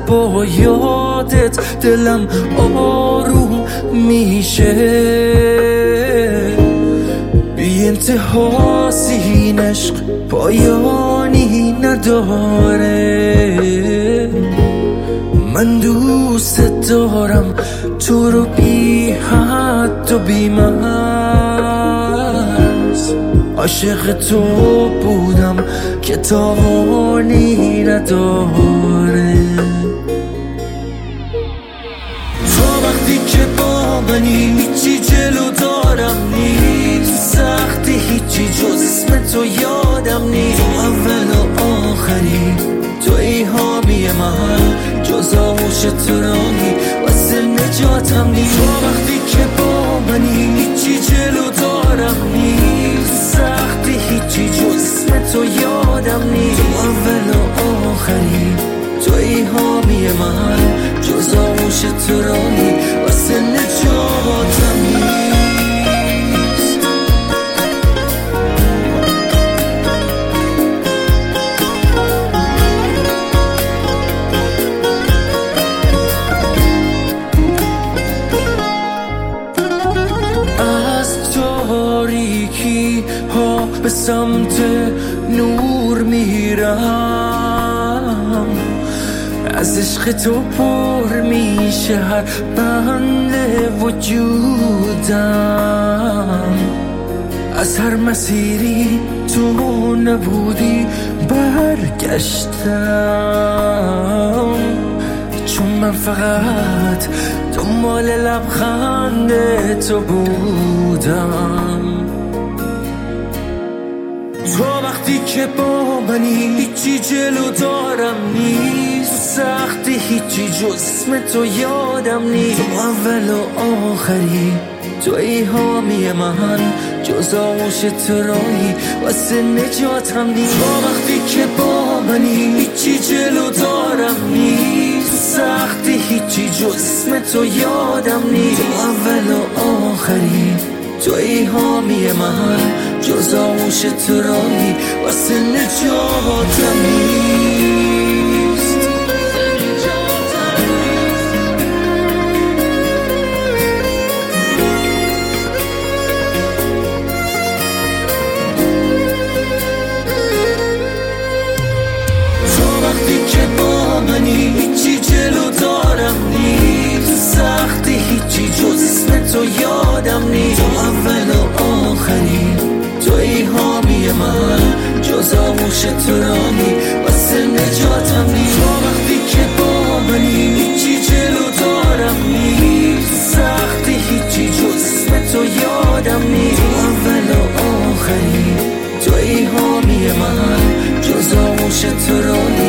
با یادت دلم آروم میشه، بی انتها این عشق پایانی نداره. من دوست دارم تو رو بی حد و بی مرز، عاشق تو بودم که تاوانی نداره. تو وقتی که با منی هیچی جلو دارم نیست، سختی هیچی جز اسم تو یادم نیست. تو اول و آخری، توی حامی من، جز آغوش تو راهی واسه نجاتم نیست. تو وقتی که با منی هیچی جلو دارم نیست، سختی هیچی جز اسم تو یادم نیست. تو اول و آخری، توی حامی من، جز آغوش تو راهی واسه نجاتم نیست. به سمت نور میرم، از عشق تو پر میشه هر بند وجودم. از هر مسیری تو نبودی برگشتم، چون من فقط دنبال لبخند تو بودم. تو وقتی که با منی هیچی جلو دارم نیست، سختی هیچی جز اسم تو یادم نیست. تو اول و آخری، توی حامی من، جز آغوش تو راهی واسه نجاتم نیست. تو وقتی که با منی هیچی جلو دارم نیست، سختی هیچی جز اسم تو یادم نیست. تو اول و آخری، توی حامی من، جز آغوش تو راهی واسه نجاتم نیست. تو وقتی که با منی هیچی جلو دارم نیست، سختی هیچی جز اسم تو یادم نیست. تو اول و آخری، توی حامی من، جز آغوش تو راهی واسه نجاتم نیست. تو وقتی که با منی هیچی جلو دارم نیست، سختی هیچی جز اسم تو یادم نیست. تو اول و آخری، توی حامی من، جز آغوش تو راهی